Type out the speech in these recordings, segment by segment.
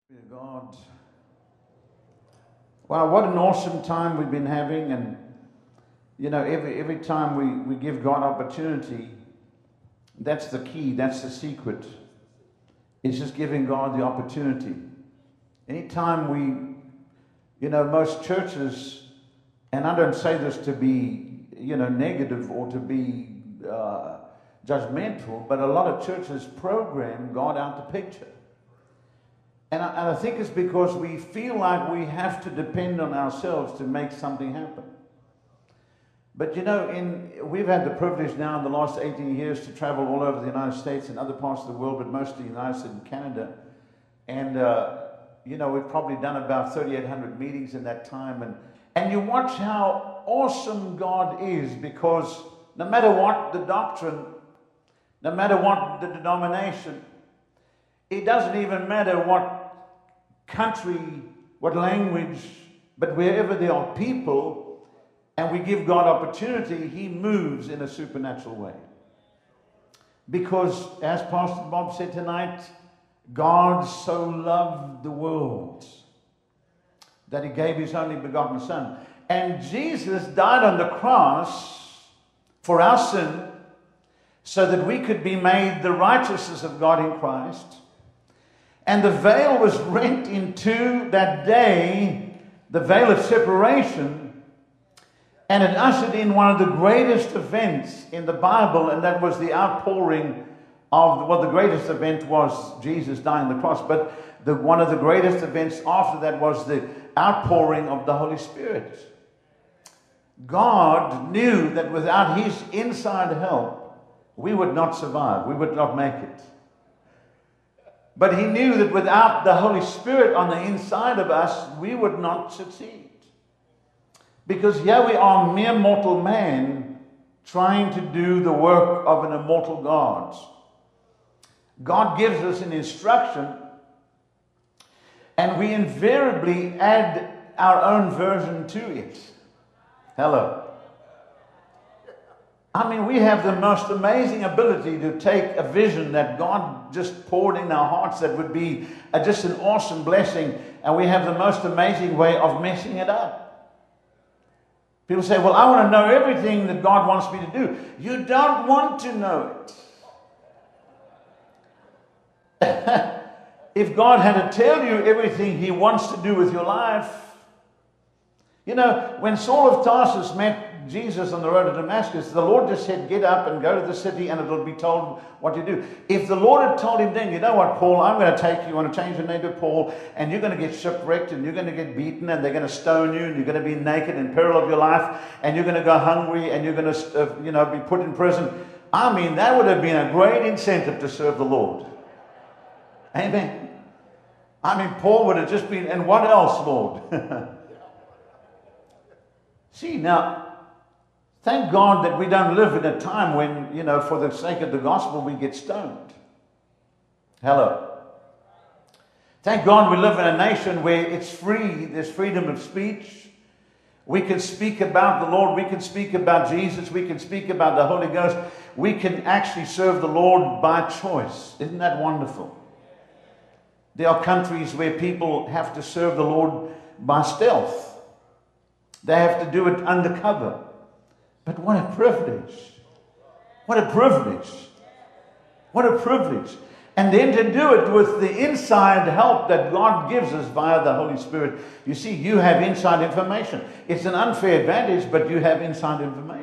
Dear God. Wow, what an awesome time we've been having. And, every time we give God opportunity, that's the key, that's the secret. It's just giving God the opportunity. Anytime most churches, and I don't say this to be, negative or to be judgmental, but a lot of churches program God out the picture. And I think it's because we feel like we have to depend on ourselves to make something happen. But we've had the privilege now in the last 18 years to travel all over the United States and other parts of the world, but mostly the United States and Canada. And, we've probably done about 3,800 meetings in that time. And you watch how awesome God is, because no matter what the doctrine, no matter what the denomination, it doesn't even matter what country, what language, but wherever there are people and we give God opportunity, He moves in a supernatural way. Because, as Pastor Bob said tonight, God so loved the world that He gave His only begotten Son. And Jesus died on the cross for our sin so that we could be made the righteousness of God in Christ. And the veil was rent in two that day, the veil of separation, and it ushered in one of the greatest events in the Bible, and that was the outpouring of, the greatest event was Jesus dying on the cross, but one of the greatest events after that was the outpouring of the Holy Spirit. God knew that without His inside help, we would not survive, we would not make it. But He knew that without the Holy Spirit on the inside of us, we would not succeed. Because here we are, mere mortal man, trying to do the work of an immortal God. God gives us an instruction, and we invariably add our own version to it. Hello. We have the most amazing ability to take a vision that God just poured in our hearts that would be just an awesome blessing, and we have the most amazing way of messing it up. People say, well, I want to know everything that God wants me to do. You don't want to know it. If God had to tell you everything He wants to do with your life, when Saul of Tarsus met Jesus on the road to Damascus, the Lord just said, get up and go to the city and it'll be told what to do. If the Lord had told him then, you know what, Paul, I'm going to take you, I want to change your name to Paul, and you're going to get shipwrecked and you're going to get beaten and they're going to stone you and you're going to be naked in peril of your life and you're going to go hungry and you're going to be put in prison. That would have been a great incentive to serve the Lord. Amen. Paul would have just been, and what else, Lord? See, now, thank God that we don't live in a time when, for the sake of the gospel, we get stoned. Hello. Thank God we live in a nation where it's free, there's freedom of speech. We can speak about the Lord, we can speak about Jesus, we can speak about the Holy Ghost. We can actually serve the Lord by choice. Isn't that wonderful? There are countries where people have to serve the Lord by stealth. They have to do it undercover. But what a privilege. What a privilege. What a privilege. And then to do it with the inside help that God gives us via the Holy Spirit. You see, you have inside information. It's an unfair advantage, but you have inside information.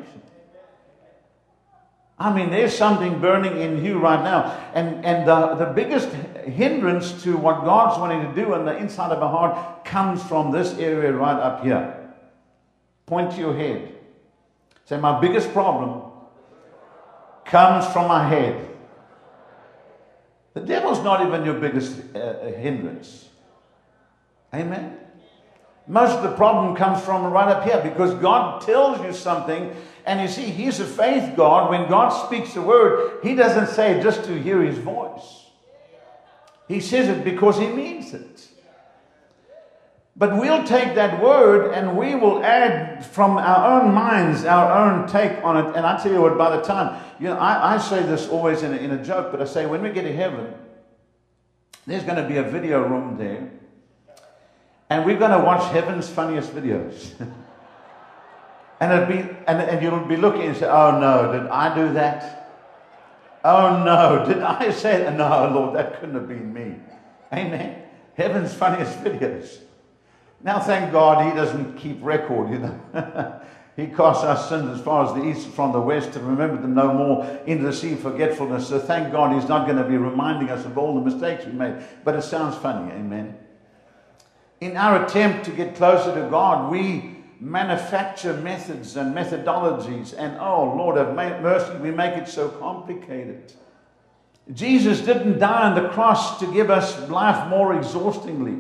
There's something burning in you right now. And the biggest hindrance to what God's wanting to do on the inside of our heart comes from this area right up here. Point to your head. Say, my biggest problem comes from my head. The devil's not even your biggest hindrance. Amen? Most of the problem comes from right up here, because God tells you something, and you see, He's a faith God. When God speaks a word, He doesn't say it just to hear His voice. He says it because He means it. But we'll take that word and we will add from our own minds, our own take on it. And I tell you what, by the time, I say this always in a joke, but I say when we get to heaven, There's going to be a video room there. And we're going to watch heaven's funniest videos. And you'll be looking and say, oh no, did I do that? Oh no, did I say that? No, Lord, that couldn't have been me. Amen. Heaven's funniest videos. Now, thank God he doesn't keep record, you know. He casts our sins as far as the east from the west and remembered them no more into the sea of forgetfulness. So thank God he's not going to be reminding us of all the mistakes we made. But it sounds funny, amen. In our attempt to get closer to God, we manufacture methods and methodologies, and oh Lord have mercy, we make it so complicated. Jesus didn't die on the cross to give us life more exhaustingly.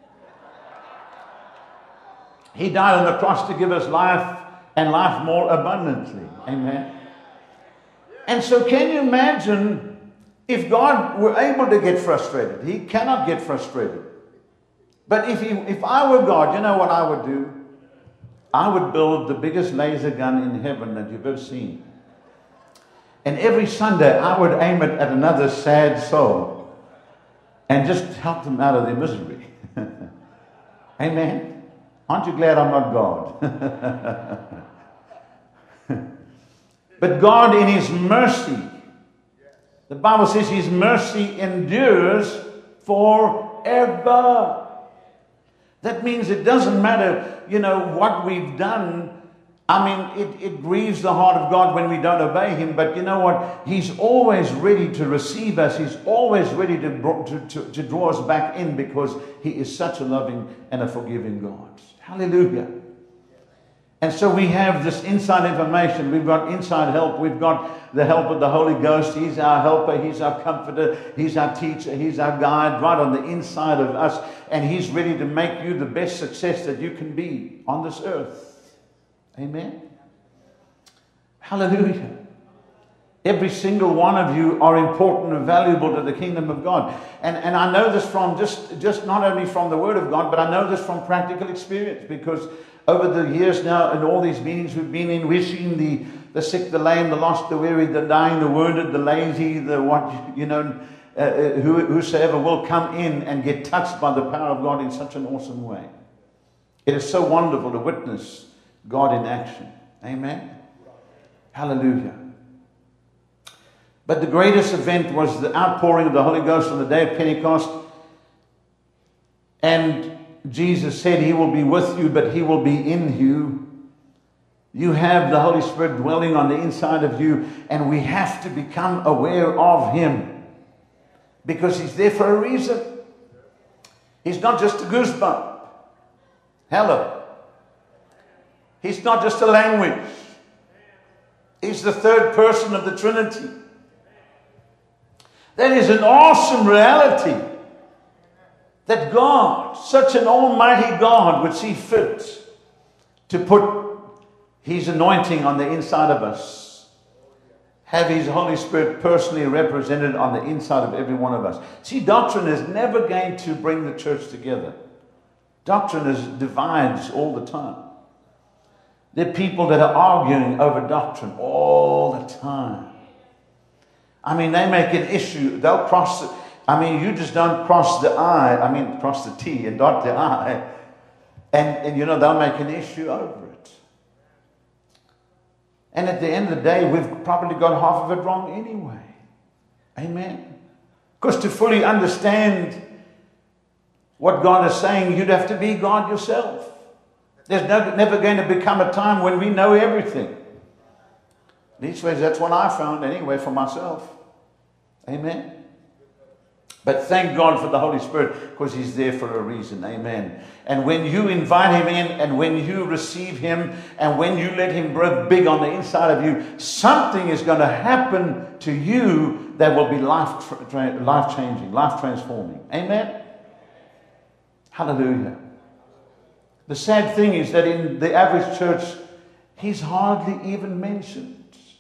He died on the cross to give us life and life more abundantly. Amen. And so can you imagine if God were able to get frustrated? He cannot get frustrated. But if I were God, you know what I would do? I would build the biggest laser gun in heaven that you've ever seen. And every Sunday, I would aim it at another sad soul and just help them out of their misery. Amen. Aren't you glad I'm not God? But God, in His mercy, the Bible says His mercy endures forever. That means it doesn't matter, you know, what we've done. I mean, it grieves the heart of God when we don't obey Him. But you know what? He's always ready to receive us. He's always ready to draw us back in because He is such a loving and a forgiving God. Hallelujah. And so we have this inside information. We've got inside help. We've got the help of the Holy Ghost. He's our helper. He's our comforter. He's our teacher. He's our guide right on the inside of us. And He's ready to make you the best success that you can be on this earth. Amen. Hallelujah. Every single one of you are important and valuable to the kingdom of God. And I know this from just not only from the Word of God, but I know this from practical experience, because over the years now, in all these meetings we've been in, we've seen the sick, the lame, the lost, the weary, the dying, the wounded, the lazy, the what, you know, whosoever will come in and get touched by the power of God in such an awesome way. It is so wonderful to witness God in action. Amen. Hallelujah. But the greatest event was the outpouring of the Holy Ghost on the day of Pentecost. And Jesus said He will be with you, but He will be in you. You have the Holy Spirit dwelling on the inside of you, and we have to become aware of Him because He's there for a reason. He's not just a goosebump. Hello. He's not just a language. He's the third person of the Trinity. That is an awesome reality. That God, such an almighty God, would see fit to put His anointing on the inside of us. Have His Holy Spirit personally represented on the inside of every one of us. See, doctrine is never going to bring the church together. Doctrine divides all the time. There are people that are arguing over doctrine all the time. I mean, they make an issue. They'll cross it. I mean, you just don't cross the I. I mean, cross the T and dot the I. And you know, they'll make an issue over it. And at the end of the day, we've probably got half of it wrong anyway. Amen. Because to fully understand what God is saying, you'd have to be God yourself. There's never going to become a time when we know everything. These ways, that's what I found anyway for myself. Amen. But thank God for the Holy Spirit, because He's there for a reason. Amen. And when you invite Him in, and when you receive Him, and when you let Him grow big on the inside of you, something is going to happen to you that will be life-changing, life-transforming. Amen. Hallelujah. The sad thing is that in the average church, He's hardly even mentioned.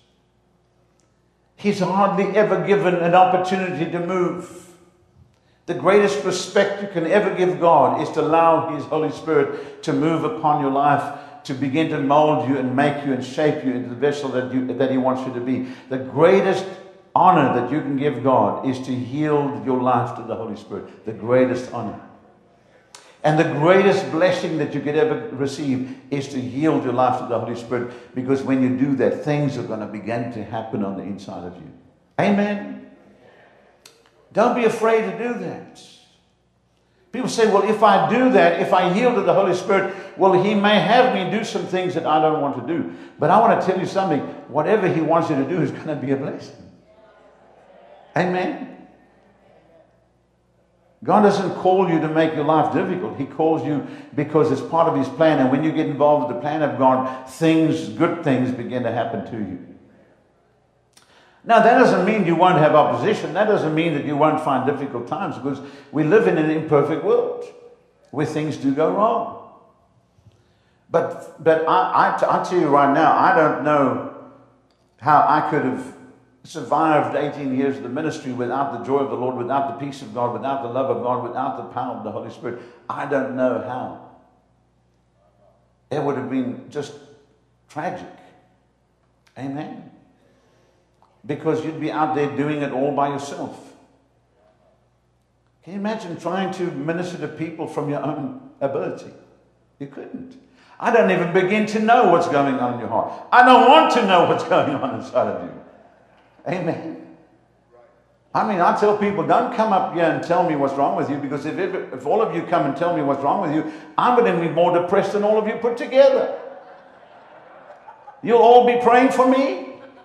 He's hardly ever given an opportunity to move. The greatest respect you can ever give God is to allow His Holy Spirit to move upon your life, to begin to mold you and make you and shape you into the vessel that He wants you to be. The greatest honor that you can give God is to yield your life to the Holy Spirit. The greatest honor. And the greatest blessing that you could ever receive is to yield your life to the Holy Spirit, because when you do that, things are going to begin to happen on the inside of you. Amen. Don't be afraid to do that. People say, well, if I do that, if I yield to the Holy Spirit, well, He may have me do some things that I don't want to do. But I want to tell you something. Whatever He wants you to do is going to be a blessing. Amen. God doesn't call you to make your life difficult. He calls you because it's part of His plan. And when you get involved with the plan of God, good things begin to happen to you. Now, that doesn't mean you won't have opposition. That doesn't mean that you won't find difficult times, because we live in an imperfect world where things do go wrong. But I tell you right now, I don't know how I could have survived 18 years of the ministry without the joy of the Lord, without the peace of God, without the love of God, without the power of the Holy Spirit. I don't know how. It would have been just tragic. Amen. Because you'd be out there doing it all by yourself. Can you imagine trying to minister to people from your own ability? You couldn't. I don't even begin to know what's going on in your heart. I don't want to know what's going on inside of you. Amen. I mean, I tell people, don't come up here and tell me what's wrong with you, because if all of you come and tell me what's wrong with you, I'm going to be more depressed than all of you put together. You'll all be praying for me.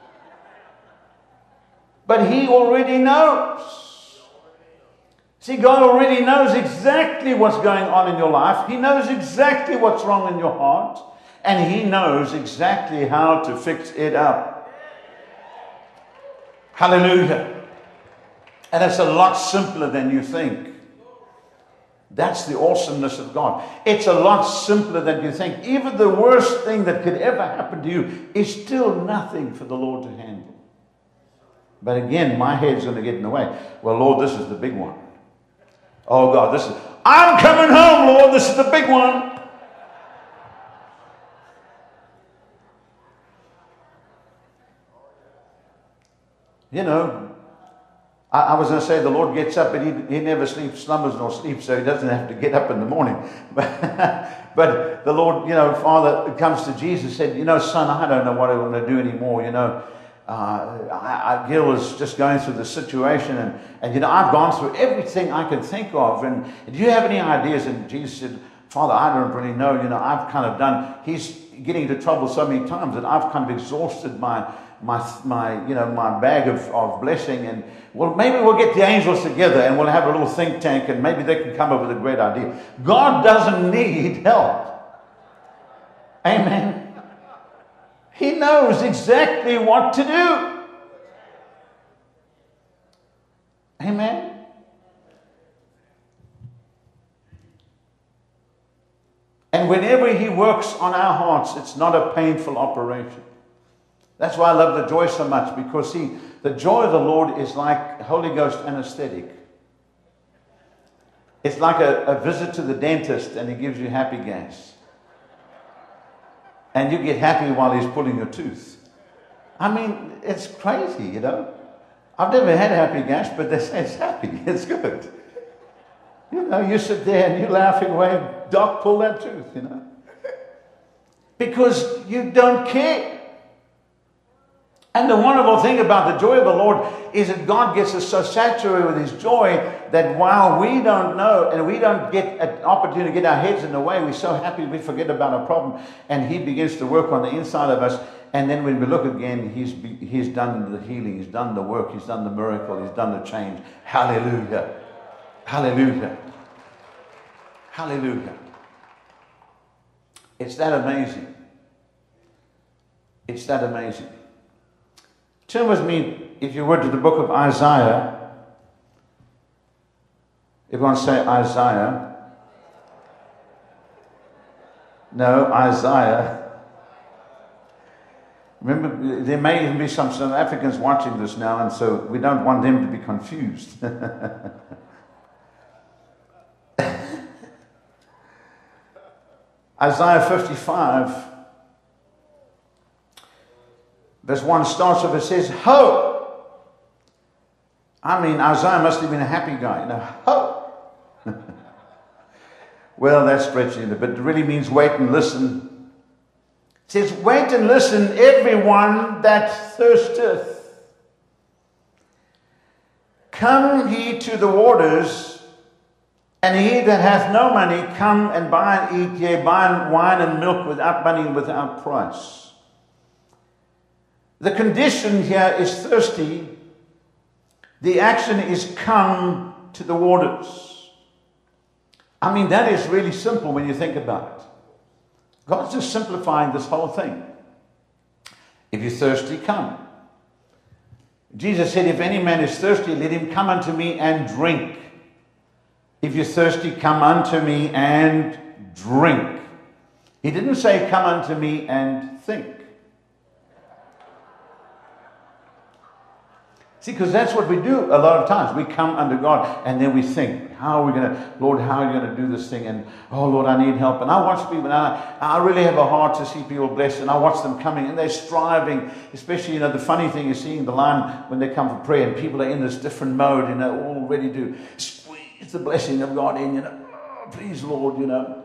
But He already knows. See, God already knows exactly what's going on in your life. He knows exactly what's wrong in your heart. And He knows exactly how to fix it up. Hallelujah. And it's a lot simpler than you think. That's the awesomeness of God. It's a lot simpler than you think. Even the worst thing that could ever happen to you is still nothing for the Lord to handle. But again, my head's going to get in the way. Well, Lord, this is the big one. Oh, God, I'm coming home, Lord. This is the big one. You know, I was going to say the Lord gets up, but he never slumbers nor sleeps, so He doesn't have to get up in the morning. But the Lord, Father comes to Jesus and said, son, I don't know what I want to do anymore, Gil is just going through the situation, and I've gone through everything I can think of, and do you have any ideas? And Jesus said, Father, I don't really know, I've kind of done, He's getting into trouble so many times that I've kind of exhausted my bag of blessing, and well, maybe we'll get the angels together and we'll have a little think tank, and maybe they can come up with a great idea. God doesn't need help. Amen. He knows exactly what to do. Amen. And whenever He works on our hearts, it's not a painful operation. That's why I love the joy so much, because see, the joy of the Lord is like Holy Ghost anesthetic. It's like a visit to the dentist, and he gives you happy gas. And you get happy while he's pulling your tooth. I mean, it's crazy, I've never had happy gas, but they say it's happy. It's good. You sit there and you're laughing away, Doc, pull that tooth, Because you don't care. And the wonderful thing about the joy of the Lord is that God gets us so saturated with His joy that while we don't know and we don't get an opportunity to get our heads in the way, we're so happy we forget about our problem, and He begins to work on the inside of us. And then when we look again, He's done the healing, He's done the work, He's done the miracle, He's done the change. Hallelujah. Hallelujah. Hallelujah. It's that amazing. It's that amazing. Turn with me, if you would, to the book of Isaiah. Everyone say Isaiah. No, Isaiah. Remember, there may even be some South Africans watching this now, and so we don't want them to be confused. Isaiah 55. Verse 1 starts off, it says, Ho! I mean, Isaiah must have been a happy guy. You know, oh. Well, that's stretching it, but it really means wait and listen. It says, wait and listen, everyone that thirsteth. Come ye to the waters, and he that hath no money, come and buy and eat, yea, buy wine and milk without money and without price. The condition here is thirsty. The action is come to the waters. I mean, that is really simple when you think about it. God's just simplifying this whole thing. If you're thirsty, come. Jesus said, if any man is thirsty, let him come unto me and drink. If you're thirsty, come unto me and drink. He didn't say, come unto me and think. See, because that's what we do a lot of times. We come under God and then we think, how are we going to, Lord, how are you going to do this thing? And, oh, Lord, I need help. And I watch people, and I really have a heart to see people blessed. And I watch them coming and they're striving. Especially, the funny thing is seeing the line when they come for prayer and people are in this different mode, all ready to squeeze the blessing of God in, oh, please, Lord,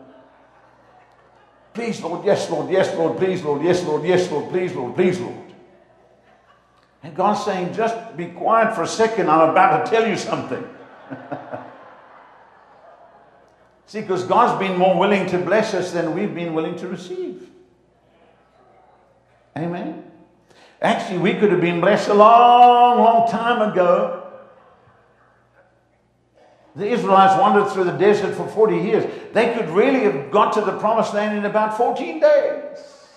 Please, Lord, yes, Lord, yes, Lord, please, Lord, yes, Lord, yes, Lord, please, Lord, please, Lord. And God's saying, just be quiet for a second. I'm about to tell you something. See, because God's been more willing to bless us than we've been willing to receive. Amen. Actually, we could have been blessed a long, long time ago. The Israelites wandered through the desert for 40 years. They could really have got to the promised land in about 14 days.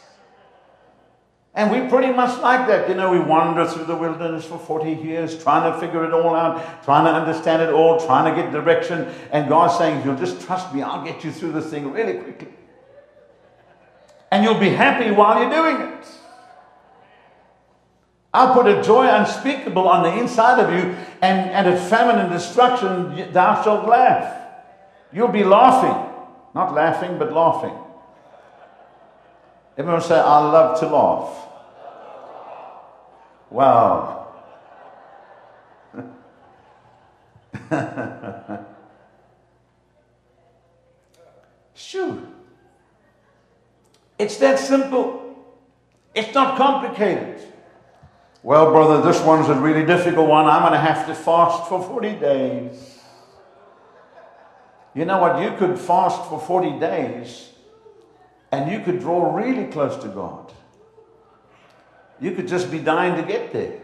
And we pretty much like that. We wander through the wilderness for 40 years, trying to figure it all out, trying to understand it all, trying to get direction. And God's saying, if you'll just trust me, I'll get you through this thing really quickly. And you'll be happy while you're doing it. I'll put a joy unspeakable on the inside of you, and at famine and destruction, thou shalt laugh. You'll be laughing. Not laughing, but laughing. Everyone say, I love to laugh. Wow. Shoo. It's that simple. It's not complicated. Well, brother, this one's a really difficult one. I'm going to have to fast for 40 days. You know what? You could fast for 40 days and you could draw really close to God. You could just be dying to get there.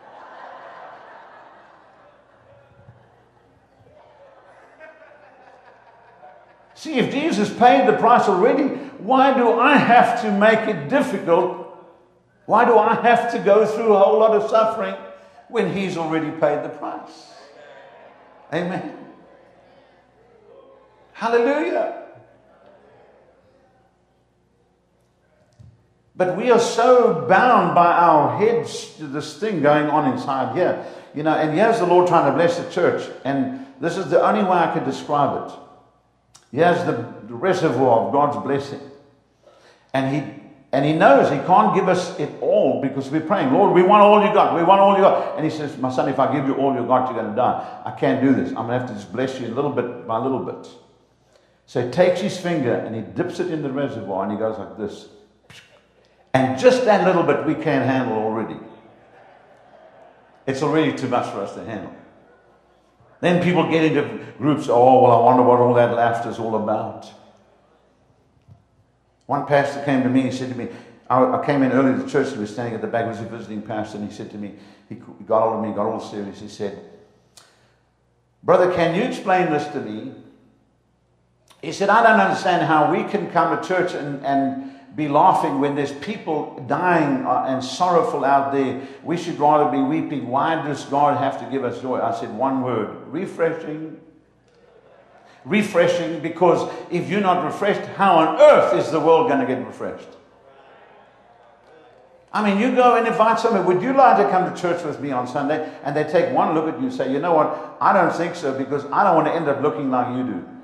See, if Jesus paid the price already, why do I have to make it difficult? Why do I have to go through a whole lot of suffering when He's already paid the price? Amen. Hallelujah. But we are so bound by our heads to this thing going on inside here. And here's the Lord trying to bless the church. And this is the only way I could describe it. Here's the reservoir of God's blessing. And He knows He can't give us it all because we're praying, Lord, we want all you got. We want all you got. And He says, my son, if I give you all you got, you're going to die. I can't do this. I'm going to have to just bless you little bit by little bit. So He takes His finger and He dips it in the reservoir and He goes like this. And just that little bit we can't handle already. It's already too much for us to handle. Then people get into groups, oh, well, I wonder what all that laughter is all about. One pastor came to me, he said to me, I came in early to the church, he was standing at the back, he was a visiting pastor, and he said to me, he got hold of me, he got all serious, he said, brother, can you explain this to me? He said, I don't understand how we can come to church and be laughing when there's people dying and sorrowful out there. We should rather be weeping. Why does God have to give us joy? I said one word, refreshing. Refreshing, because if you're not refreshed, how on earth is the world going to get refreshed? I mean, you go and invite somebody, would you like to come to church with me on Sunday? And they take one look at you and say, you know what, I don't think so, because I don't want to end up looking like you do.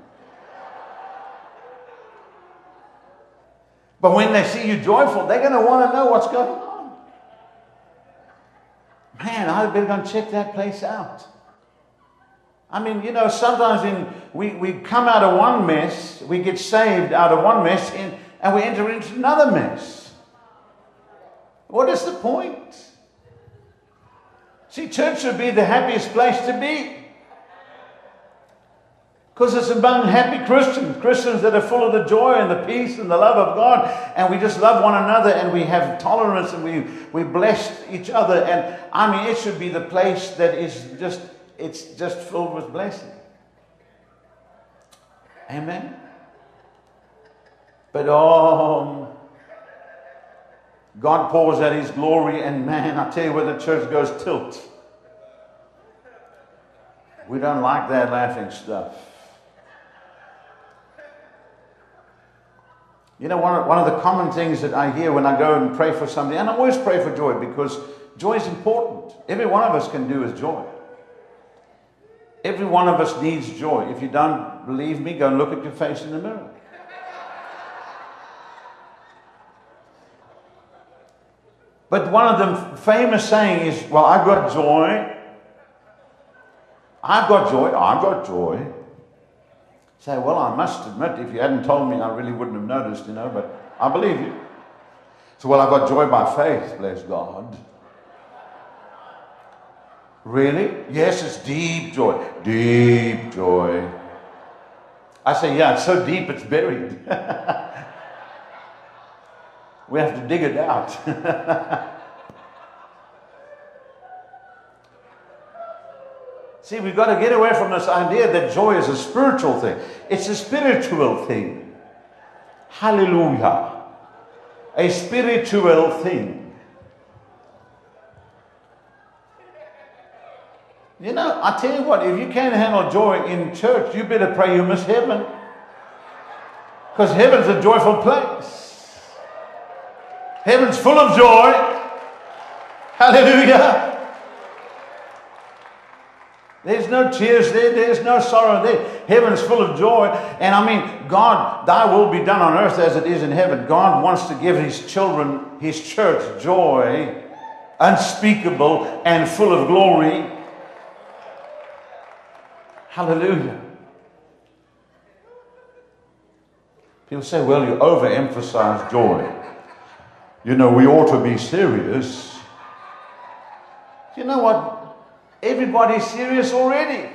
But when they see you joyful, they're going to want to know what's going on. Man, I better go and check that place out. I mean, you know, sometimes we come out of one mess, we get saved out of one mess, and we enter into another mess. What is the point? See, church should be the happiest place to be. Because it's among happy Christians that are full of the joy and the peace and the love of God. And we just love one another, and we have tolerance, and we bless each other. And I mean, it should be the place that is it's just filled with blessing. Amen? But God pours out His glory, and man, I tell you where the church goes tilt. We don't like that laughing stuff. You know, one of the common things that I hear when I go and pray for somebody, and I always pray for joy, because joy is important. Every one of us can do is joy. Every one of us needs joy. If you don't believe me, go and look at your face in the mirror. But one of the famous sayings is, well, I've got joy. I've got joy. I've got joy. Say, well, I must admit, if you hadn't told me, I really wouldn't have noticed, you know, but I believe you. So, well, I've got joy by faith, bless God. Really? Yes, it's deep joy. Deep joy. I say, yeah, it's so deep it's buried. We have to dig it out. See, we've got to get away from this idea that joy is a spiritual thing. It's a spiritual thing. Hallelujah. A spiritual thing. You know, I tell you what, if you can't handle joy in church, you better pray you miss heaven. Because heaven's a joyful place. Heaven's full of joy. Hallelujah. There's no tears there. There's no sorrow there. Heaven's full of joy. And I mean, God, thy will be done on earth as it is in heaven. God wants to give His children, His church, joy, unspeakable and full of glory. Hallelujah. People say, well, you overemphasize joy. You know, we ought to be serious. You know what? Everybody's serious already.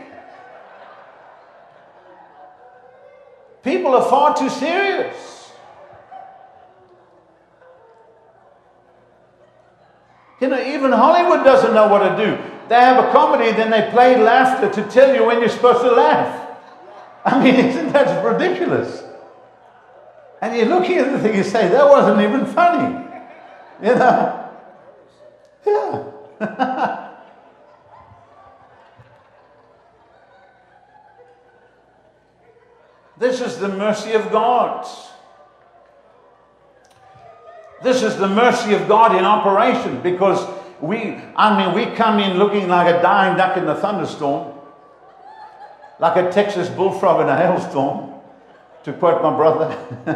People are far too serious. You know, even Hollywood doesn't know what to do. They have a comedy, then they play laughter to tell you when you're supposed to laugh. I mean, isn't that ridiculous? And you're looking at the thing, you say, that wasn't even funny. You know? Yeah. This is the mercy of God. This is the mercy of God in operation, because we come in looking like a dying duck in a thunderstorm, like a Texas bullfrog in a hailstorm, to quote my brother.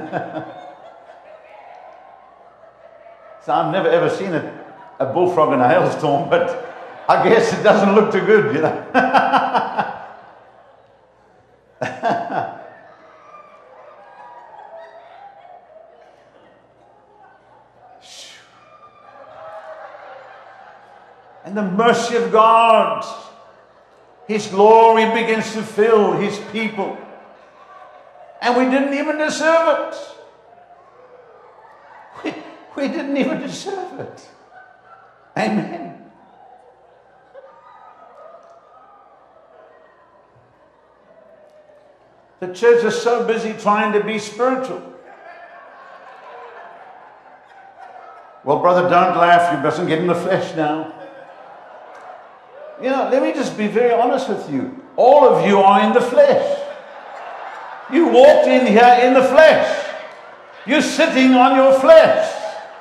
So I've never ever seen a bullfrog in a hailstorm, but I guess it doesn't look too good, you know. And the mercy of God, His glory begins to fill His people. And we didn't even deserve it. We didn't even deserve it. Amen. The church is so busy trying to be spiritual. Well, brother, don't laugh. You mustn't get in the flesh now. You know, let me just be very honest with you. All of you are in the flesh. You walked in here in the flesh. You're sitting on your flesh.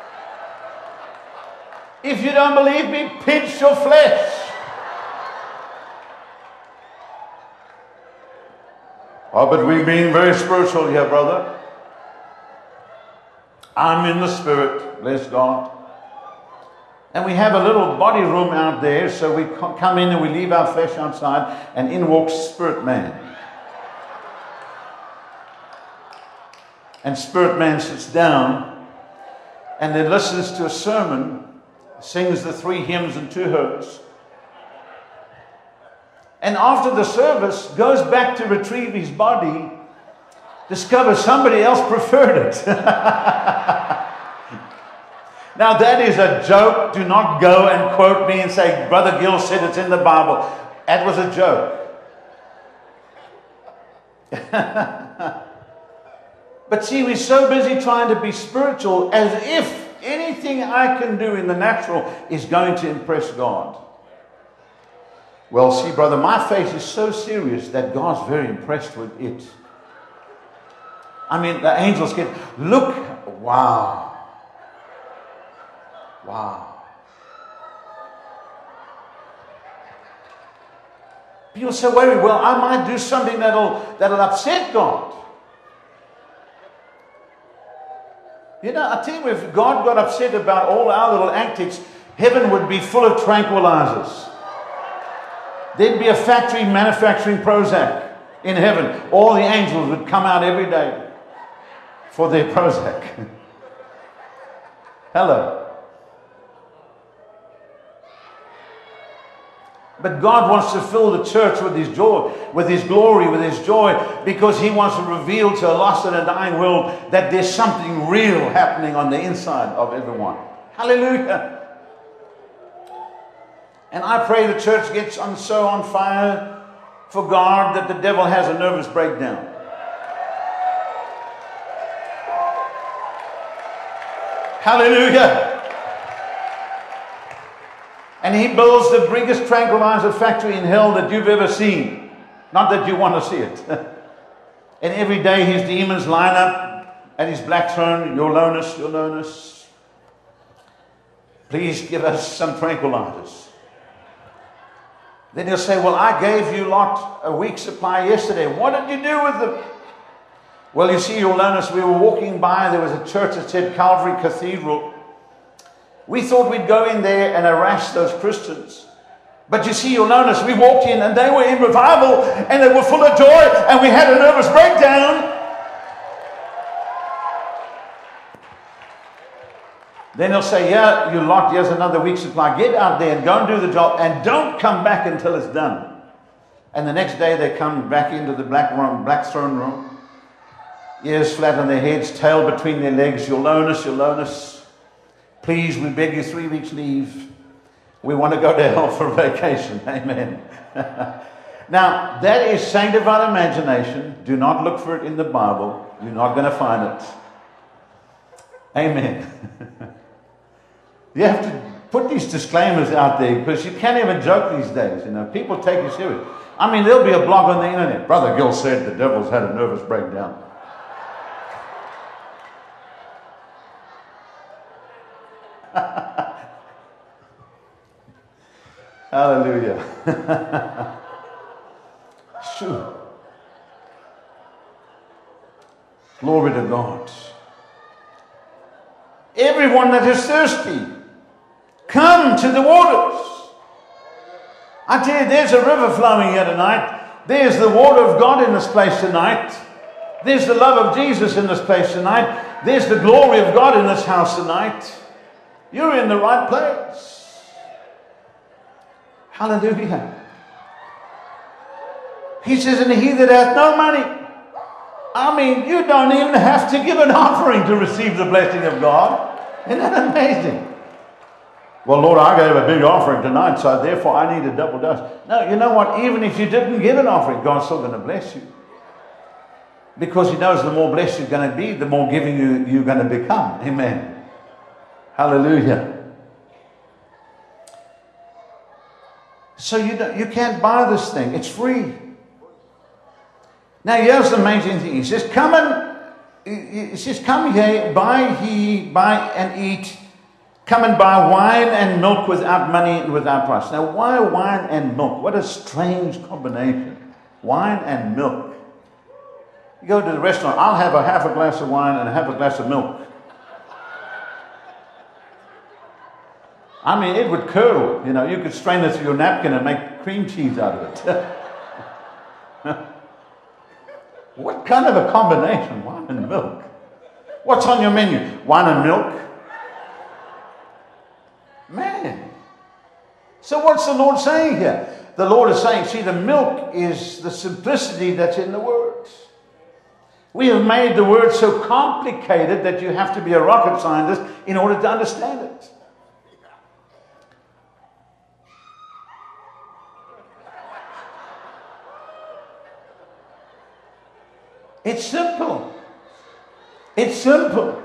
If you don't believe me, pinch your flesh. Oh, but we're being very spiritual here, brother. I'm in the Spirit, bless God. And we have a little body room out there, so we come in and we leave our flesh outside, and in walks Spirit Man. And Spirit Man sits down and then listens to a sermon, sings the 3 hymns and 2 hymns. And after the service, goes back to retrieve his body, discovers somebody else preferred it. Now that is a joke. Do not go and quote me and say, Brother Gill said it's in the Bible. That was a joke. But see, we're so busy trying to be spiritual as if anything I can do in the natural is going to impress God. Well, see, brother, my faith is so serious that God's very impressed with it. I mean, the angels get, look, wow. Wow. People say, wait, well, I might do something that'll upset God. You know, I tell you, if God got upset about all our little antics, heaven would be full of tranquilizers. There'd be a factory manufacturing Prozac in heaven. All the angels would come out every day for their Prozac. Hello. But God wants to fill the church with His joy, with His glory, with His joy, because He wants to reveal to a lost and a dying world that there's something real happening on the inside of everyone. Hallelujah. And I pray the church gets so on fire for God that the devil has a nervous breakdown. Hallelujah. And he builds the biggest tranquilizer factory in hell that you've ever seen. Not that you want to see it. And every day his demons line up at his black throne. Your lowness. Please give us some tranquilizers. Then he'll say, well, I gave you Lot a week's supply yesterday. What did you do with them? Well, you see, your lowness, we were walking by. There was a church that said Calvary Cathedral. We thought we'd go in there and harass those Christians. But you see, you'll notice we walked in and they were in revival and they were full of joy and we had a nervous breakdown. Then they'll say, yeah, you Lot, here's another week's supply. Get out there and go and do the job and don't come back until it's done. And the next day they come back into the black throne room. Ears flat on their heads, tail between their legs. Your lowness. Please, we beg you 3 weeks leave. We want to go to hell for vacation. Amen. Now, that is sanctified imagination. Do not look for it in the Bible. You're not going to find it. Amen. You have to put these disclaimers out there because you can't even joke these days. You know, people take you serious. I mean, there'll be a blog on the internet. Brother Gill said the devil's had a nervous breakdown. Hallelujah. Sure. Glory to God. Everyone that is thirsty, come to the waters. I tell you, there's a river flowing here tonight. There's the water of God in this place tonight. There's the love of Jesus in this place tonight. There's the glory of God in this house tonight. You're in the right place. Hallelujah. He says, and he that hath no money. I mean, you don't even have to give an offering to receive the blessing of God. Isn't that amazing? Well, Lord, I gave a big offering tonight, so therefore I need a double dose. No, you know what? Even if you didn't give an offering, God's still going to bless you. Because He knows the more blessed you're going to be, the more giving you're going to become. Amen. Hallelujah. So you can't buy this thing. It's free. Now here's the amazing thing. He says, come here, buy and eat. Come and buy wine and milk without money and without price. Now why wine and milk? What a strange combination. Wine and milk. You go to the restaurant, I'll have a half a glass of wine and a half a glass of milk. I mean, it would curdle. You know, you could strain it through your napkin and make cream cheese out of it. What kind of a combination? Wine and milk. What's on your menu? Wine and milk? Man. So what's the Lord saying here? The Lord is saying, see, the milk is the simplicity that's in the words. We have made the word so complicated that you have to be a rocket scientist in order to understand it. It's simple. It's simple.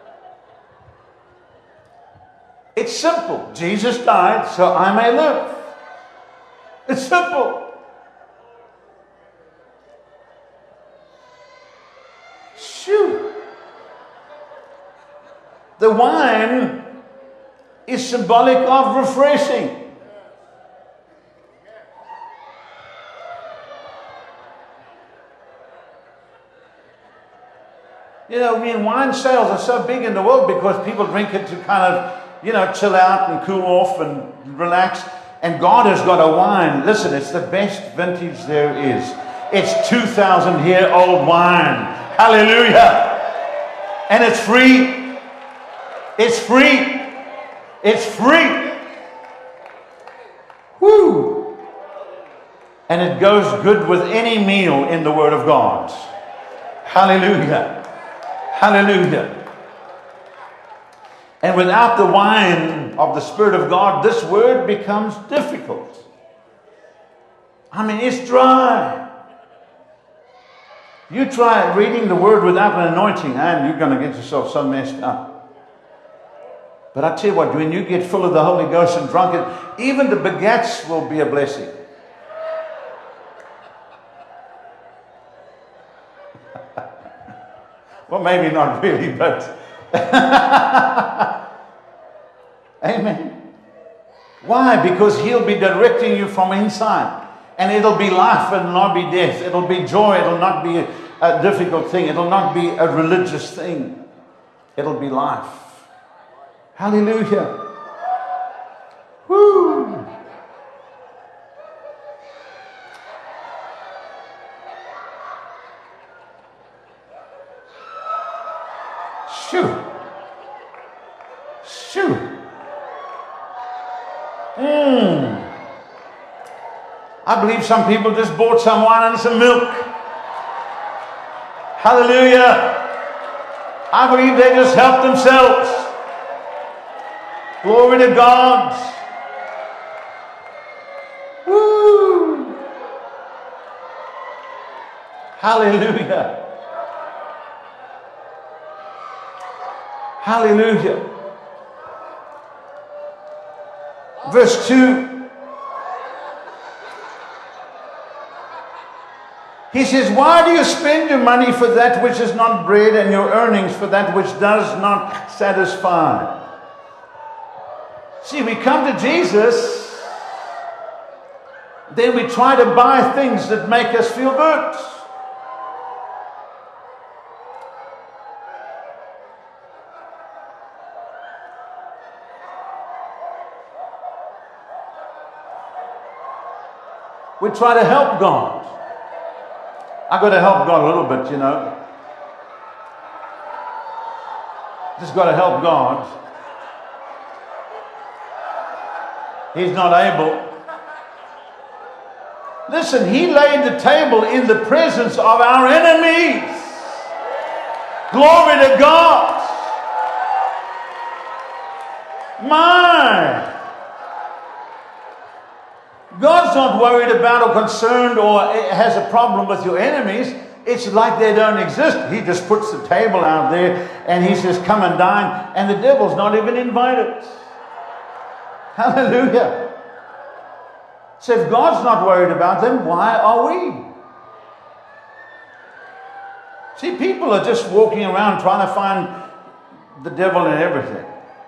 It's simple. Jesus died so I may live. It's simple. Shoo. The wine is symbolic of refreshing. You know, I mean, wine sales are so big in the world because people drink it to kind of, you know, chill out and cool off and relax. And God has got a wine. Listen, it's the best vintage there is. It's 2,000-year-old wine. Hallelujah. And it's free. It's free. It's free. Woo. And it goes good with any meal in the Word of God. Hallelujah. Hallelujah. And without the wine of the Spirit of God, this word becomes difficult. I mean, it's dry. You try reading the word without an anointing, and you're going to get yourself so messed up. But I tell you what, when you get full of the Holy Ghost and drunk it, even the baguettes will be a blessing. Well, maybe not really, but amen. Why? Because He'll be directing you from inside. And it'll be life and not be death. It'll be joy. It'll not be a difficult thing. It'll not be a religious thing. It'll be life. Hallelujah. Woo! Shoo. Shoo. I believe some people just bought some wine and some milk. Hallelujah. I believe they just helped themselves. Glory to God. Woo. Hallelujah. Hallelujah. Verse 2. He says, why do you spend your money for that which is not bread and your earnings for that which does not satisfy? See, we come to Jesus, then we try to buy things that make us feel good. We try to help God. I've got to help God a little bit, you know. Just got to help God. He's not able. Listen, He laid the table in the presence of our enemies. Glory to God. My. God's not worried about or concerned or has a problem with your enemies. It's like they don't exist. He just puts the table out there and He says, come and dine. And the devil's not even invited. Hallelujah. So if God's not worried about them, why are we? See, people are just walking around trying to find the devil in everything.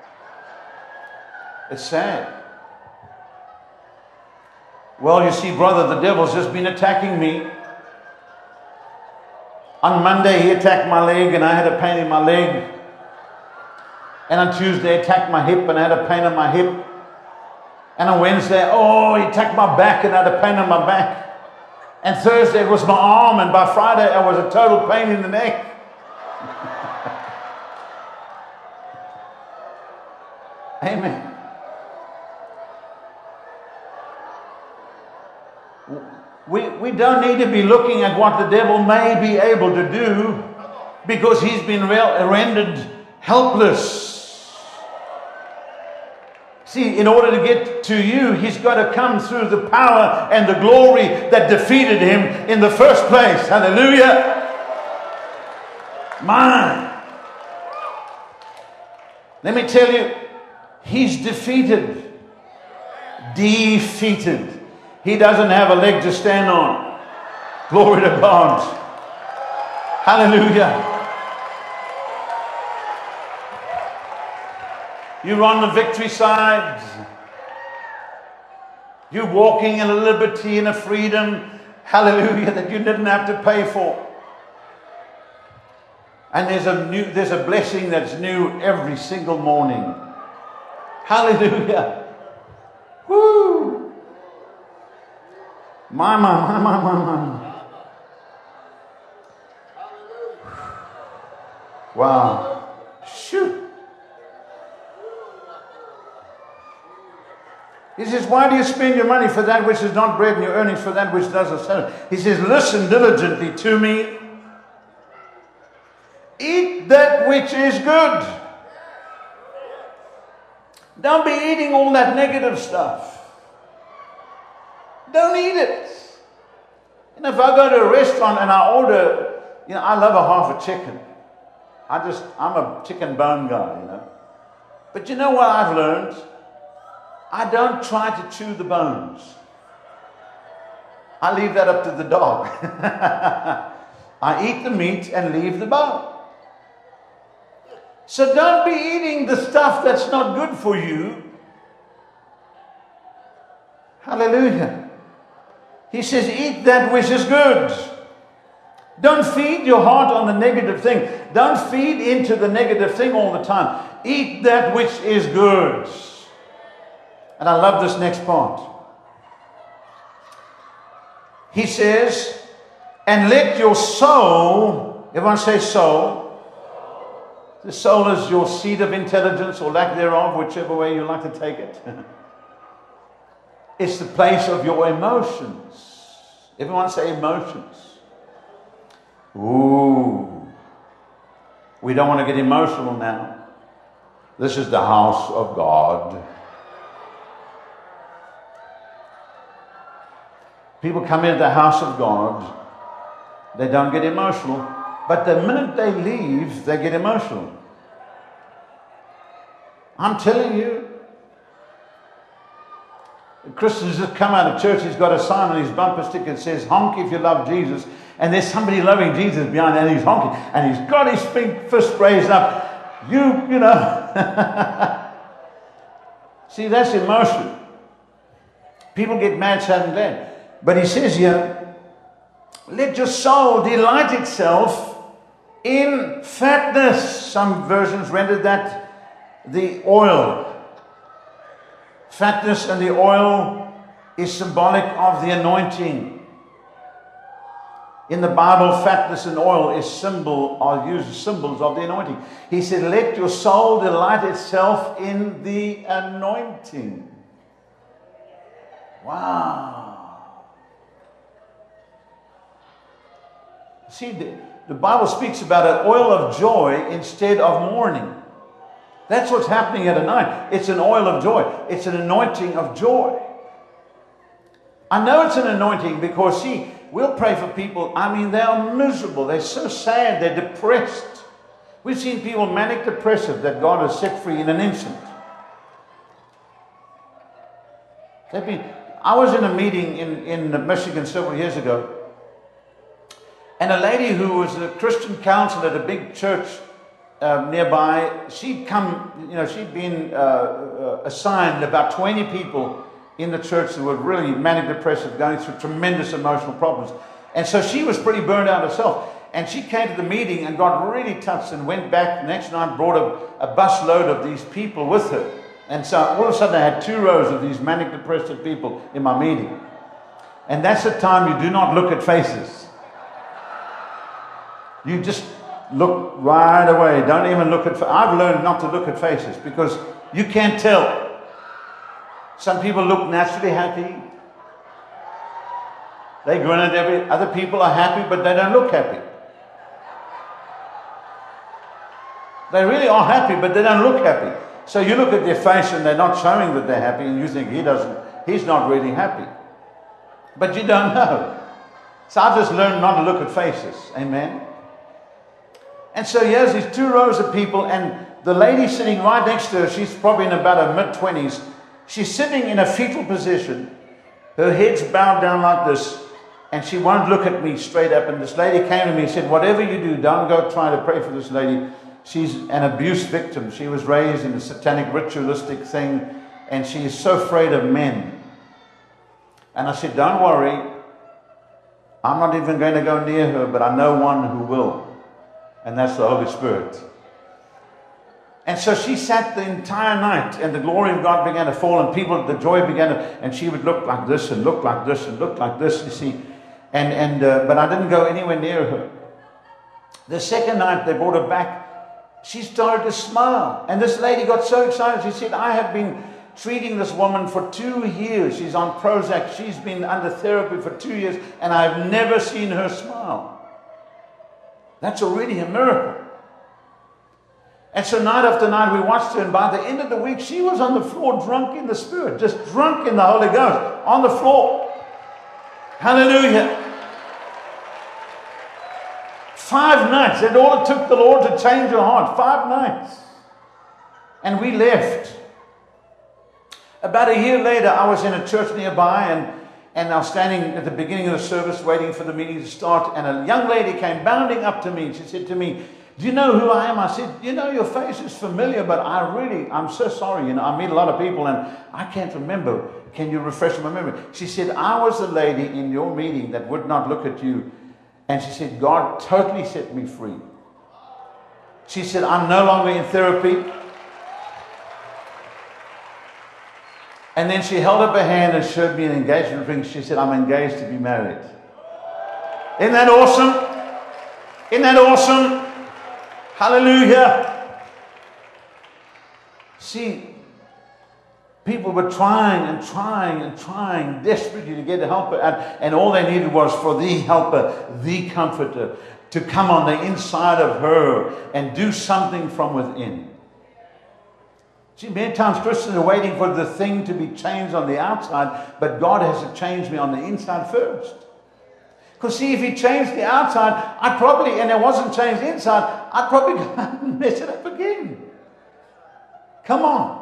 It's sad. Well, you see, brother, the devil's just been attacking me. On Monday, he attacked my leg and I had a pain in my leg. And on Tuesday, he attacked my hip and I had a pain in my hip. And on Wednesday, he attacked my back and I had a pain on my back. And Thursday it was my arm, and by Friday I was a total pain in the neck. Amen. We don't need to be looking at what the devil may be able to do, because he's been rendered helpless. See, in order to get to you, he's got to come through the power and the glory that defeated him in the first place. Hallelujah. Man. Let me tell you, he's defeated. Defeated. He doesn't have a leg to stand on. Glory to God. Hallelujah. You're on the victory side. You're walking in a liberty and a freedom, hallelujah, that you didn't have to pay for. And there's a blessing that's new every single morning. Hallelujah. Woo! My. Wow. Shoot. He says, why do you spend your money for that which is not bread and your earnings for that which doesn't sell? He says, listen diligently to me. Eat that which is good. Don't be eating all that negative stuff. Don't eat it. If I go to a restaurant and I order, I love a half a chicken. I'm a chicken bone guy, But you know what I've learned? I don't try to chew the bones. I leave that up to the dog. I eat the meat and leave the bone. So don't be eating the stuff that's not good for you. Hallelujah. He says, eat that which is good. Don't feed your heart on the negative thing. Don't feed into the negative thing all the time. Eat that which is good. And I love this next part. He says, and let your soul, everyone say soul. The soul is your seat of intelligence or lack thereof, whichever way you like to take it. It's the place of your emotions. Everyone say emotions. Ooh. We don't want to get emotional now. This is the house of God. People come into the house of God, they don't get emotional, but the minute they leave, they get emotional. I'm telling you, Christians just come out of church, he's got a sign on his bumper sticker that says, honk if you love Jesus, and there's somebody loving Jesus behind and he's honking, and he's got his fist raised up. You know. See, that's emotion. People get mad, sad, and glad. But he says here, let your soul delight itself in fatness. Some versions rendered that the oil. Fatness and the oil is symbolic of the anointing. In the Bible, fatness and oil are used as symbols of the anointing. He said, let your soul delight itself in the anointing. Wow. See, the Bible speaks about an oil of joy instead of mourning. That's what's happening at a night. It's an oil of joy. It's an anointing of joy. I know it's an anointing because, see, we'll pray for people. I mean, they are miserable. They're so sad. They're depressed. We've seen people manic depressive that God has set free in an instant. I was in a meeting in Michigan several years ago. And a lady who was a Christian counselor at a big church nearby, she'd been assigned about 20 people in the church that were really manic depressive, going through tremendous emotional problems. And so she was pretty burned out herself. And she came to the meeting and got really touched and went back the next night, brought a busload of these people with her. And so all of a sudden I had 2 rows of these manic depressive people in my meeting. And that's the time you do not look at faces. You just look right away. Don't even look at. I've learned not to look at faces because you can't tell. Some people look naturally happy. They grin at other people are happy, but they don't look happy. They really are happy, but they don't look happy. So you look at their face and they're not showing that they're happy, and you think he's not really happy. But you don't know. So I've just learned not to look at faces. Amen. And so here's these 2 rows of people, and the lady sitting right next to her, she's probably in about her mid-20s. She's sitting in a fetal position. Her head's bowed down like this, and she won't look at me straight up. And this lady came to me and said, whatever you do, don't go try to pray for this lady. She's an abuse victim. She was raised in a satanic ritualistic thing, and she is so afraid of men. And I said, don't worry. I'm not even going to go near her, but I know one who will. And that's the Holy Spirit. And so she sat the entire night, and the glory of God began to fall, and the joy began to, and she would look like this, and look like this, and look like this, you see. But I didn't go anywhere near her. The second night they brought her back. She started to smile. And this lady got so excited. She said, I have been treating this woman for 2 years. She's on Prozac. She's been under therapy for 2 years, and I've never seen her smile. That's already a miracle. And so night after night we watched her, and by the end of the week she was on the floor drunk in the Spirit, just drunk in the Holy Ghost, on the floor. Hallelujah. 5 nights. That's all it took the Lord to change her heart. 5 nights. And we left. About a year later, I was in a church nearby, and I was standing at the beginning of the service waiting for the meeting to start, and a young lady came bounding up to me, and she said to me, do you know who I am? I said, your face is familiar, but I'm so sorry. I meet a lot of people, and I can't remember. Can you refresh my memory? She said, I was the lady in your meeting that would not look at you. And she said, God totally set me free. She said, I'm no longer in therapy. And then she held up her hand and showed me an engagement ring. She said, I'm engaged to be married. Isn't that awesome? Isn't that awesome? Hallelujah. See, people were trying and trying and trying desperately to get a helper. And all they needed was for the helper, the comforter, to come on the inside of her and do something from within. See, many times Christians are waiting for the thing to be changed on the outside, but God has to change me on the inside first. Because see, if He changed the outside, and it wasn't changed inside, I'd probably go and mess it up again. Come on.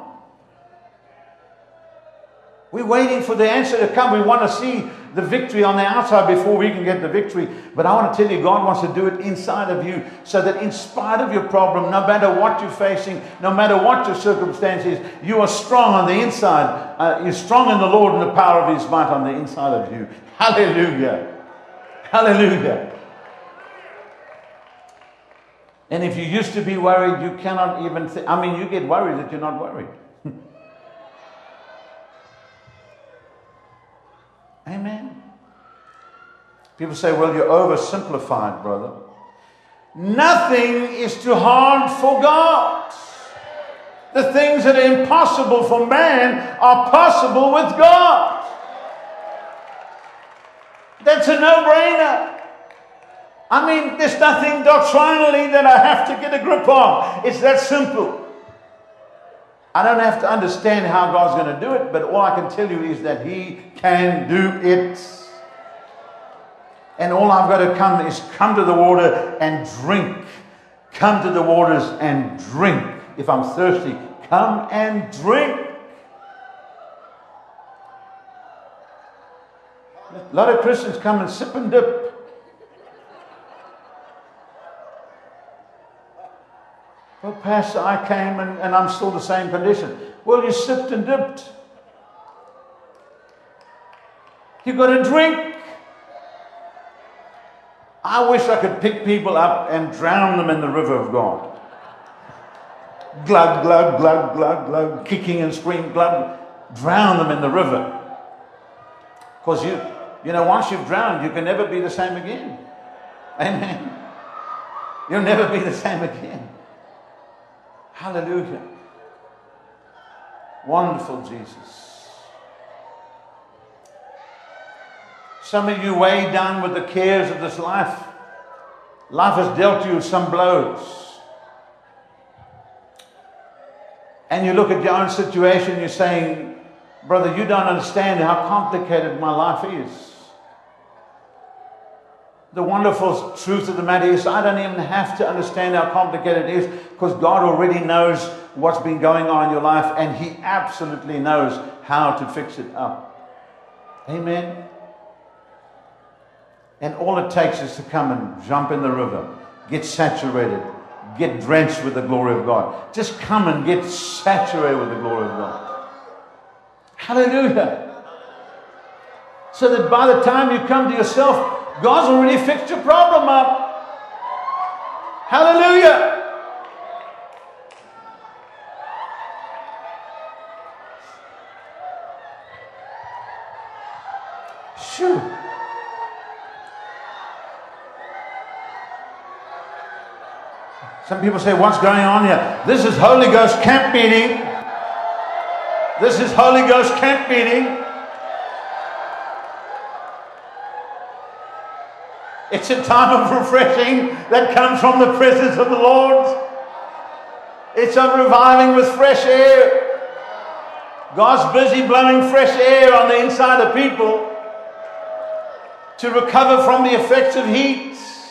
We're waiting for the answer to come. We want to see the victory on the outside before we can get the victory. But I want to tell you, God wants to do it inside of you, so that in spite of your problem, no matter what you're facing, no matter what your circumstance is, you are strong on the inside. You're strong in the Lord and the power of His might on the inside of you. Hallelujah. Hallelujah. And if you used to be worried, you cannot even you get worried that you're not worried. Amen. People say, well, you're oversimplified, brother. Nothing is too hard for God. The things that are impossible for man are possible with God. That's a no-brainer. There's nothing doctrinally that I have to get a grip on. It's that simple. I don't have to understand how God's going to do it, but all I can tell you is that He can do it. And all I've got to come to the water and drink. Come to the waters and drink. If I'm thirsty, come and drink. A lot of Christians come and sip and dip. Well, Pastor, I came and I'm still the same condition. Well, you sipped and dipped. You've got to drink. I wish I could pick people up and drown them in the river of God. glug, glug, glug, glug, glug, kicking and screaming, glug, drown them in the river. Because you know, once you've drowned, you can never be the same again. Amen. You'll never be the same again. Hallelujah. Wonderful Jesus. Some of you weighed down with the cares of this life. Life has dealt you some blows. And you look at your own situation, you're saying, brother, you don't understand how complicated my life is. The wonderful truth of the matter is I don't even have to understand how complicated it is, because God already knows what's been going on in your life, and He absolutely knows how to fix it up. Amen. And all it takes is to come and jump in the river, get saturated, get drenched with the glory of God. Just come and get saturated with the glory of God. Hallelujah. So that by the time you come to yourself, God's already fixed your problem up. Hallelujah. Sure. Some people say, what's going on here? This is Holy Ghost camp meeting. This is Holy Ghost camp meeting. It's a time of refreshing that comes from the presence of the Lord. It's a reviving with fresh air. God's busy blowing fresh air on the inside of people to recover from the effects of heat.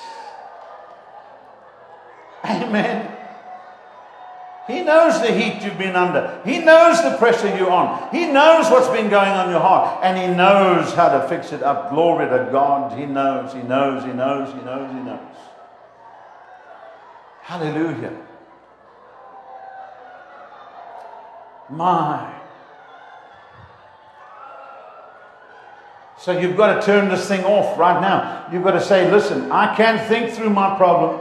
Amen. He knows the heat you've been under. He knows the pressure you're on. He knows what's been going on in your heart. And He knows how to fix it up. Glory to God. He knows, He knows, He knows, He knows, He knows. Hallelujah. My. So you've got to turn this thing off right now. You've got to say, listen, I can't think through my problem.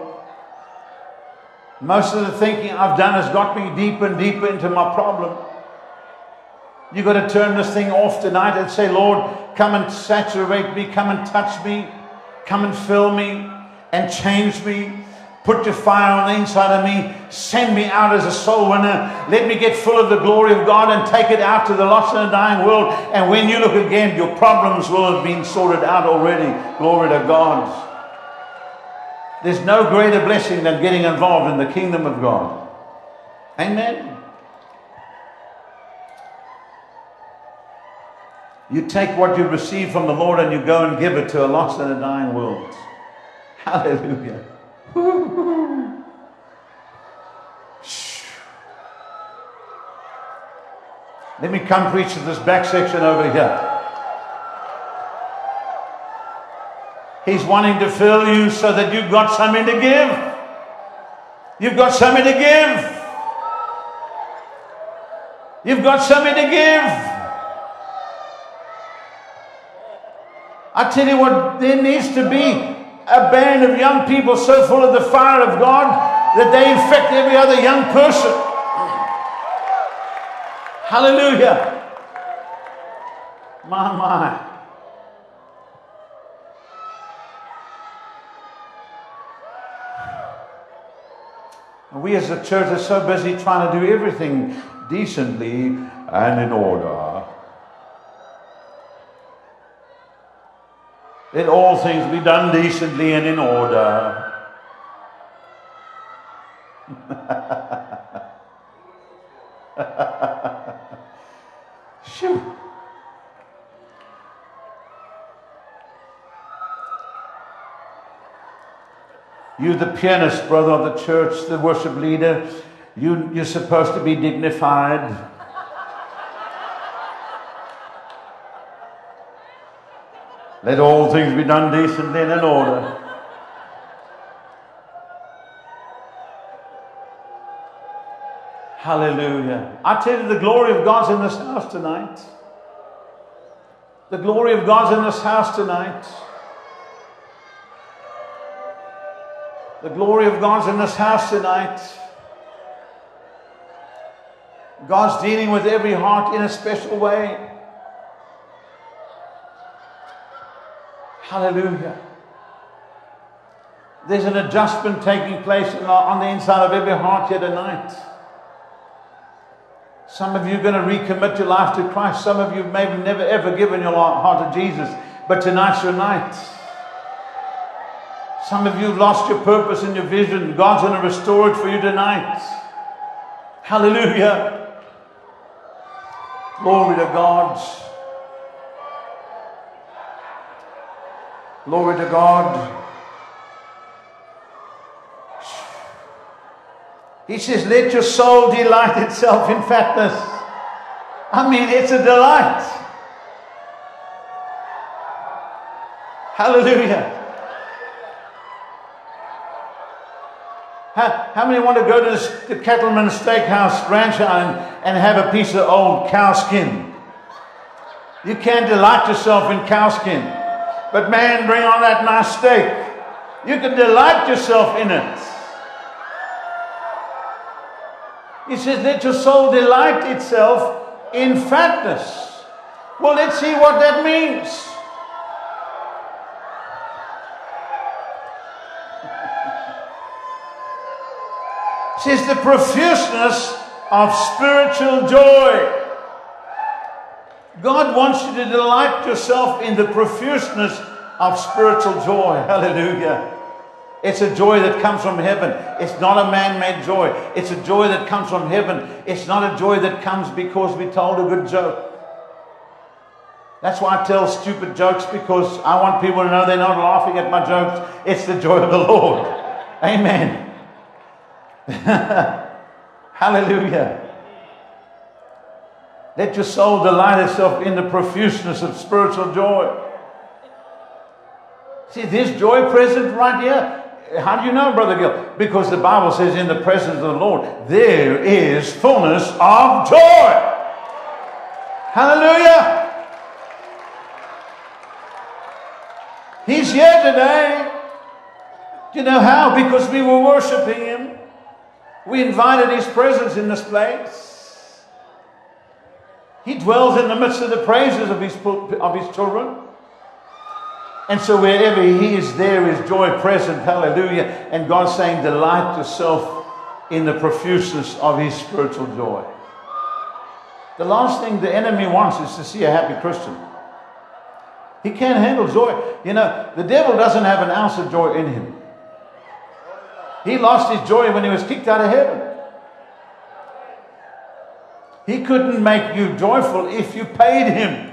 Most of the thinking I've done has got me deeper and deeper into my problem. You've got to turn this thing off tonight and say, Lord, come and saturate me, come and touch me, come and fill me and change me. Put your fire on the inside of me. Send me out as a soul winner. Let me get full of the glory of God and take it out to the lost and dying world. And when you look again, your problems will have been sorted out already. Glory to God. There's no greater blessing than getting involved in the kingdom of God. Amen. You take what you receive from the Lord and you go and give it to a lost and a dying world. Hallelujah. Let me come preach to this back section over here. He's wanting to fill you so that you've got something to give. You've got something to give. You've got something to give. I tell you what, there needs to be a band of young people so full of the fire of God that they infect every other young person. Hallelujah. My. We as a church are so busy trying to do everything decently and in order. Let all things be done decently and in order. Shoo. You, the pianist, brother of the church, the worship leader, you're supposed to be dignified. Let all things be done decently and in order. Hallelujah. I tell you, the glory of God's in this house tonight. The glory of God's in this house tonight. The glory of God's in this house tonight. God's dealing with every heart in a special way. Hallelujah. There's an adjustment taking place on the inside of every heart here tonight. Some of you are going to recommit your life to Christ. Some of you maybe never ever given your heart to Jesus, but tonight's your night. Some of you have lost your purpose and your vision. God's going to restore it for you tonight. Hallelujah. Glory to God. Glory to God. He says, let your soul delight itself in fatness. I mean, it's a delight. Hallelujah. How many want to go to the Cattleman Steakhouse Ranch Island and have a piece of old cow skin? You can't delight yourself in cow skin. But man, bring on that nice steak. You can delight yourself in it. He says, let your soul delight itself in fatness. Well, let's see what that means. It says the profuseness of spiritual joy. God wants you to delight yourself in the profuseness of spiritual joy. Hallelujah. It's a joy that comes from heaven. It's not a man-made joy. It's a joy that comes from heaven. It's not a joy that comes because we told a good joke. That's why I tell stupid jokes, because I want people to know they're not laughing at my jokes. It's the joy of the Lord. Amen. Hallelujah. Let your soul delight itself in the profuseness of spiritual joy. See, there's joy present right here. How do you know, Brother Gil? Because the Bible says in the presence of the Lord, there is fullness of joy. Hallelujah. He's here today. Do you know how? Because we were worshiping Him. We invited His presence in this place. He dwells in the midst of the praises of His children. And so wherever He is, there is joy present. Hallelujah. And God's saying, delight yourself in the profuseness of His spiritual joy. The last thing the enemy wants is to see a happy Christian. He can't handle joy. You know, the devil doesn't have an ounce of joy in him. He lost his joy when he was kicked out of heaven. He couldn't make you joyful if you paid him.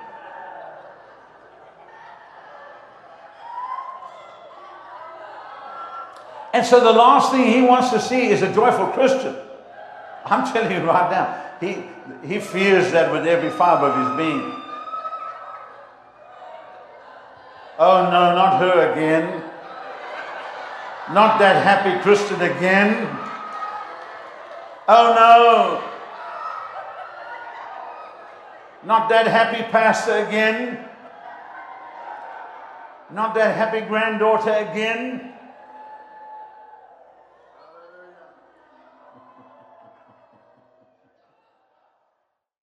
And so the last thing he wants to see is a joyful Christian. I'm telling you right now, he fears that with every fiber of his being. Oh no, not her again. Not that happy Christian again. Oh no. Not that happy pastor again. Not that happy granddaughter again.